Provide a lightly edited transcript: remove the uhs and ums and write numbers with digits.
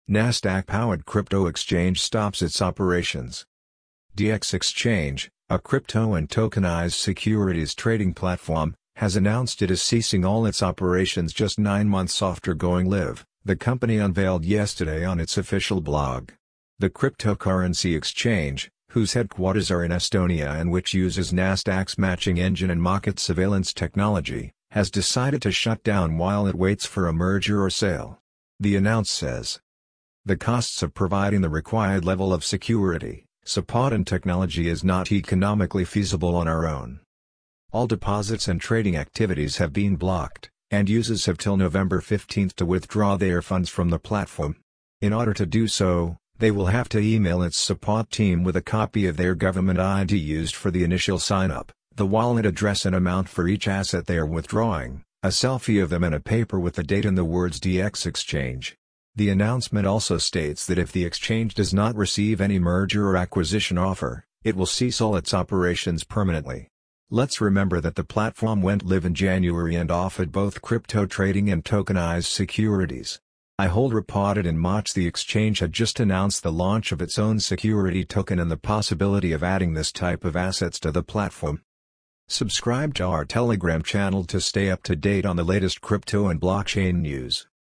Nasdaq-powered crypto exchange stops its operations. DX Exchange, a crypto and tokenized securities trading platform, has announced it is ceasing all its operations just 9 months after going live, the company unveiled yesterday on its official blog. The cryptocurrency exchange, whose headquarters are in Estonia and which uses Nasdaq's matching engine and market surveillance technology, has decided to shut down while it waits for a merger or sale. The announce says, "The costs of providing the required level of security, support and technology is not economically feasible on our own. All deposits and trading activities have been blocked, and users have till November 15 to withdraw their funds from the platform. In order to do so, they will have to email its support team with a copy of their government ID used for the initial sign-up, the wallet address and amount for each asset they are withdrawing, a selfie of them and a paper with the date and the words DX Exchange." The announcement also states that if the exchange does not receive any merger or acquisition offer, it will cease all its operations permanently. Let's remember that the platform went live in January and offered both crypto trading and tokenized securities. iHold reported in March the exchange had just announced the launch of its own security token and the possibility of adding this type of assets to the platform. Subscribe to our Telegram channel to stay up to date on the latest crypto and blockchain news.